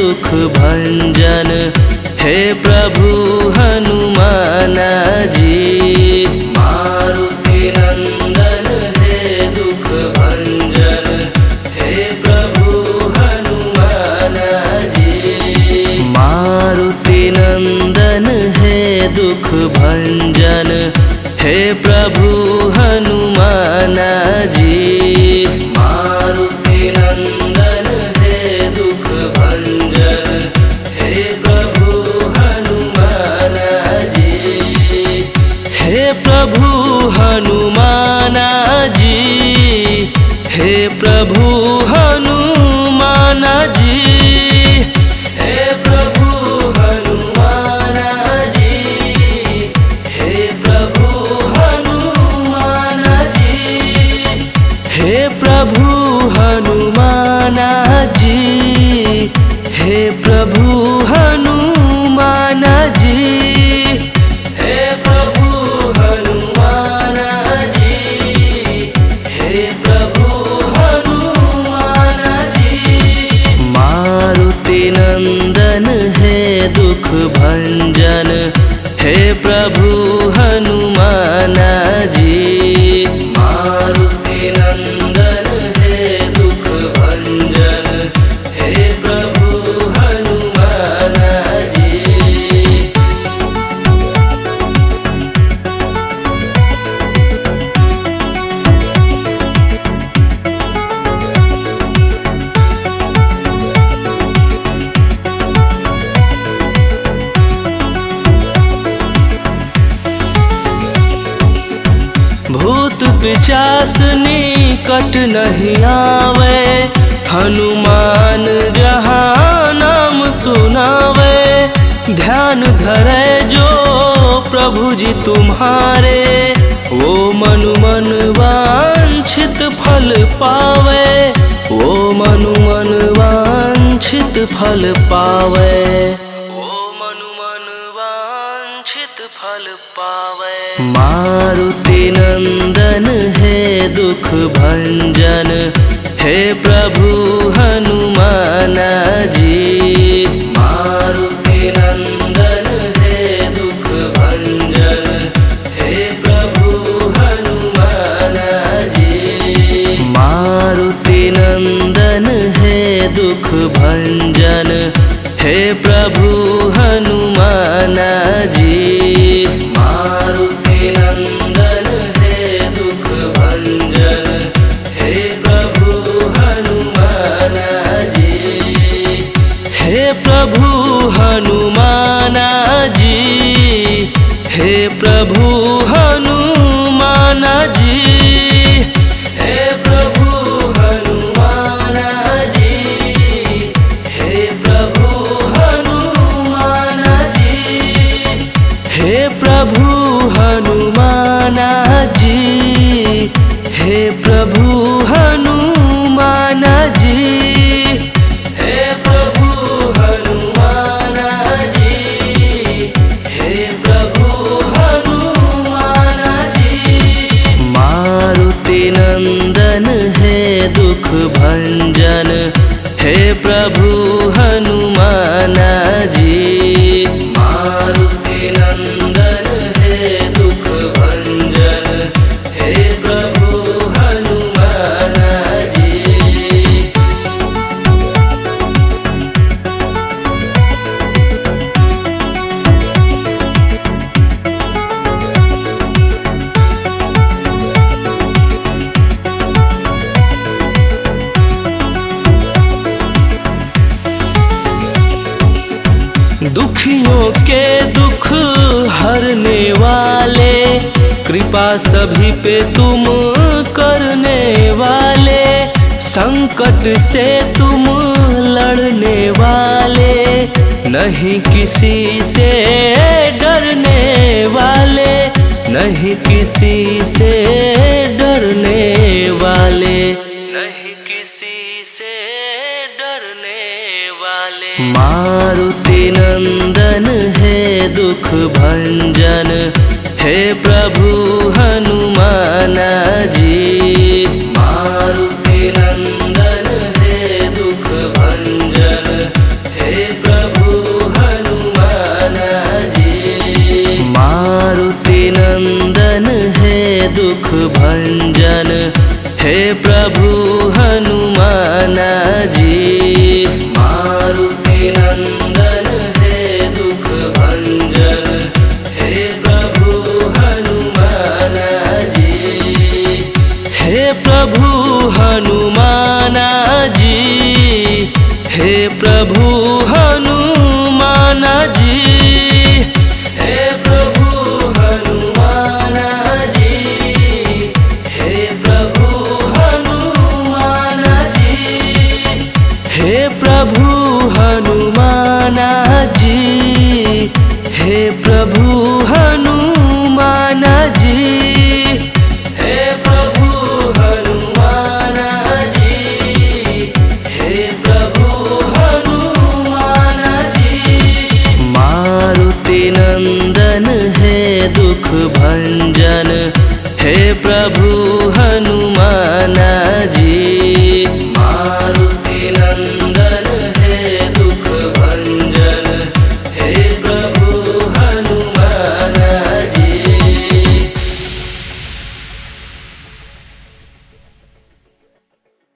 दुख भंजन हे प्रभु हनुमान जी। मारुति नंदन हे दुख भंजन हे प्रभु हनुमान जी। मारुति नंदन हे दुख भंजन हे प्रभु हनुमान जी। मारुति नंदन हे दुख भंजन हे प्रभु हनुमान जी। हे प्रभु हनुमान जी, हे प्रभु हनुमान जी। हे प्रभु हनुमान जी, हे प्रभु हनुमान जी। हे प्रभु हनुमान जी, हे प्रभु हनुमान जी। हे प्रभु हनुमान जी, हे प्रभु हनुमान जी। मारुति नंदन हे दुख भंजन हे प्रभु हनुमान जी। मारुति नंदन हे दुख भंजन हे प्रभु हनुमान जी। भूत पिशाच निकट नहीं आवे, हनुमान जहाँ नाम सुनावे। ध्यान धरे जो प्रभु जी तुम्हारे, वो मनु मन वांछित फल पावे। वो मनु मन वांछित फल पावे। वो मनु मन वांछित फल पावे। मारुति नंदन हे दुख भंजन हे प्रभु हनुमान जी। मारुति नंदन हे दुख भंजन हे प्रभु हनुमान जी। मारुति नंदन हे दुख भंजन हे प्रभु हनुमान जी। मारुति नंदन हे दुख भंजन हे प्रभु हनुमान जी। हे प्रभु हनुमान जी, हे प्रभु हनुमान जी। हे प्रभु हनुमान जी, हे प्रभु हनुमान जी। हे प्रभु हनुमान जी, हे प्रभु हनुमान जी। हे प्रभु हनुमान जी, हे प्रभु हनुमान जी। मारुति नंदन हे दुख भंजन हे प्रभु हनुमान जी। मारुति नंदन हे दुख भंजन हे प्रभु हनुमान जी। दुखियों के दुख हरने वाले, कृपा सभी पे तुम करने वाले। संकट से तुम लड़ने वाले, नहीं किसी से डरने वाले। नहीं किसी से डरने वाले। नहीं किसी से डरने वाले। मारुति नंदन हे दुख भंजन हे प्रभु हनुमान जी। मारुति नंदन हे दुख भंजन हे दुख भंजन हे प्रभु हनुमान जी। मारुति नंदन हे दुख भंजन हे प्रभु हनुमान जी। हे प्रभु हनुमान जी, हे प्रभु हनुमान जी, हे प्रभु हनुमान जी, हे प्रभु हनुमान जी, हे प्रभु हनुमान जी, हे प्रभु हनुमान जी, हे प्रभु हनुमान जी, हे प्रभु हनुमान जी। मारुति नंदन हे दुख भंजन हे प्रभु